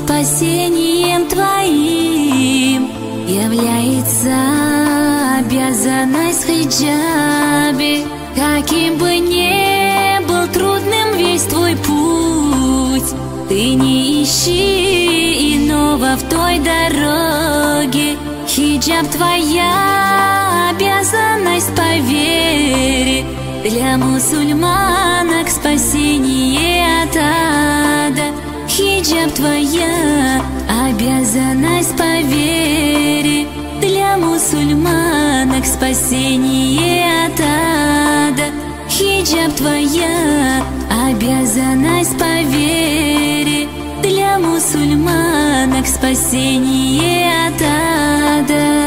спасением твоим является обязанность в хиджабе. Каким бы ни был трудным весь твой путь, ты не ищи иного в той дороге. Хиджаб твоя обязанность по вере, для мусульманок спасение от ада. Хиджаб твоя обязанность по вере, для мусульманок спасение от ада. Хиджаб твоя обязанность по вере, для мусульманок спасение от ада.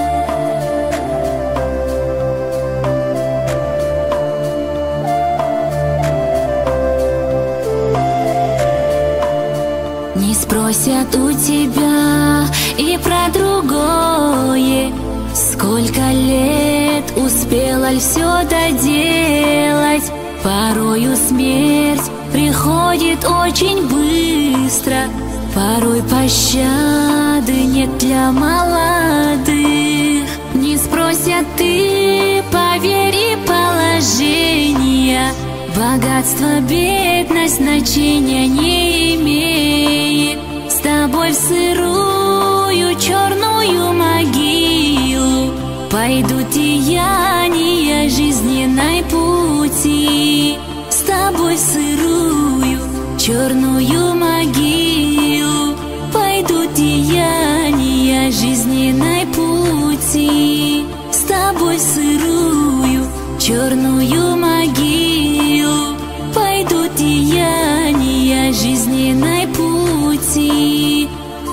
Не спросят у тебя и про другое, сколько лет успела ли все доделать. Порою смерть приходит очень быстро, порой пощады нет для молодых. Не спросят ты по вере положения, богатство, бедность значения не имеет. С тобой в сырую черную могилу пойдут деяния жизненной пути. С тобой в сырую черную могилу пойдут деяния жизненной пути. С тобой в сырую черную могилу пойдут деяния жизненной пути.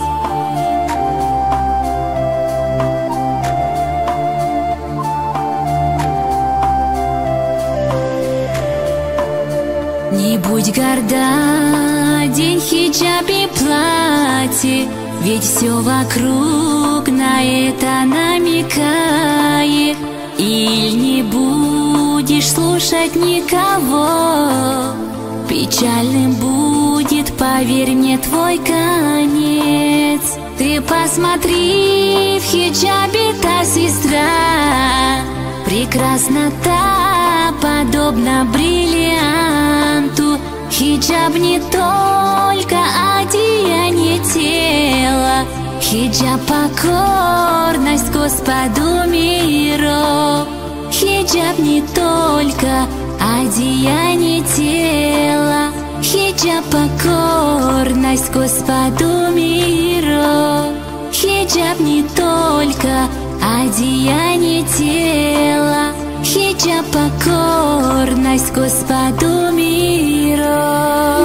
Не будь горда, день хиджаб и платье, ведь все вокруг на это намекает. Или не будешь слушать никого, печальным будет, поверь мне, твой конец. Ты посмотри, в хиджабе та сестра, прекрасна та, подобно бриллианту. Хиджаб не только одеяние тела, хиджаб покорность Господу миров. Хиджаб не только одеяние тела, хиджаб покорность Господу миров. Хиджаб не только одеяние тела, хиджаб покорность Господу миров.